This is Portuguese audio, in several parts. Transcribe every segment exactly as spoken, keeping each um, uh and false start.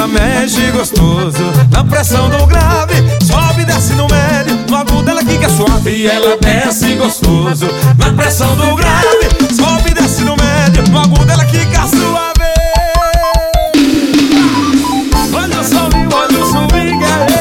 ela mexe gostoso na pressão do grave, sobe e desce no médio, no agudo ela quica suave. E ela desce gostoso na pressão do grave, sobe e desce no médio, no agudo ela quica suave. Olha o swing, olha o swing,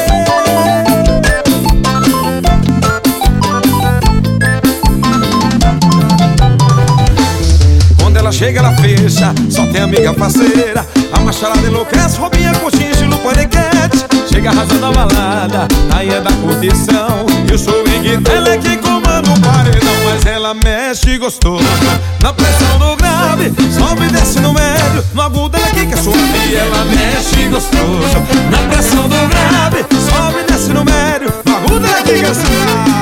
quando ela chega ela fecha, só tem amiga parceira. A macharada enlouquece, roubinha, coxinha, estilo paniquete. Chega arrasando a balada, aí é da curtição. E o swing dela é que comanda o paredão. Mas ela mexe gostoso na pressão do grave, sobe e desce no médio, no agudo ela quica suave. E ela mexe gostoso na pressão do grave, sobe e desce no médio, no agudo ela quica suave.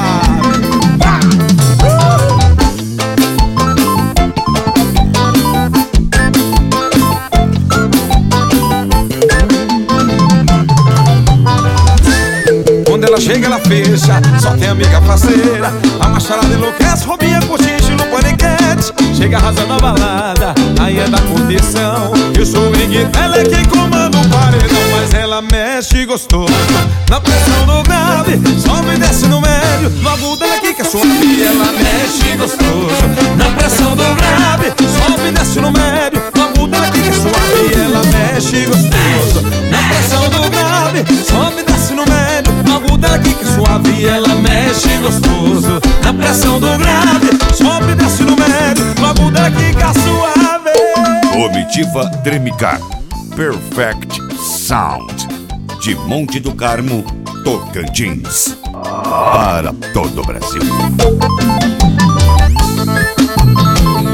Ela chega, ela fecha, só tem amiga parceira. A macharada enlouquece, roubinha, coxinha, estilo paniquete. Chega arrasando a balada, aí é da curtição. E o swing dela é quem comanda o paredão. Mas ela mexe gostoso na pressão do grave, sobe e desce no médio, no agudo ela quica suave. E ela mexe gostoso na pressão do grave, sobe e desce no médio, no agudo ela quica suave. E ela mexe gostoso na pressão do grave, sobe e desce no médio, no agudo ela quica suave. E ela mexe gostoso na pressão do grave, sobe e desce no médio, no agudo ela quica suave. Comitiva Dremicar Perfect Sound de Monte do Carmo, Tocantins, para todo o Brasil.